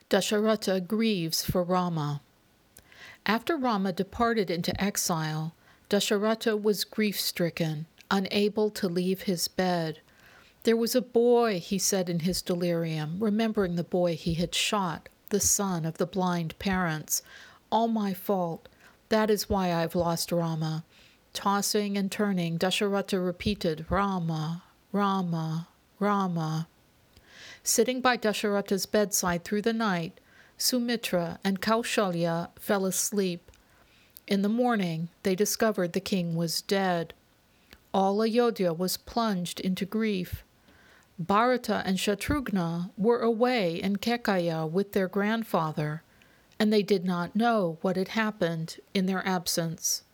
Dasharatha grieves for Rama. After Rama departed into exile, Dasharatha was grief-stricken, unable to leave his bed. There was a boy, he said in his delirium, remembering the boy he had shot, the son of the blind parents. All my fault. That is why I've lost Rama. Tossing and turning, Dasharatha repeated, Rama, Rama, Rama. Sitting by Dasharatha's bedside through the night, Sumitra and Kaushalya fell asleep. In the morning, they discovered the king was dead. All Ayodhya was plunged into grief. Bharata and Shatrughna were away in Kekaya with their grandfather, and they did not know what had happened in their absence.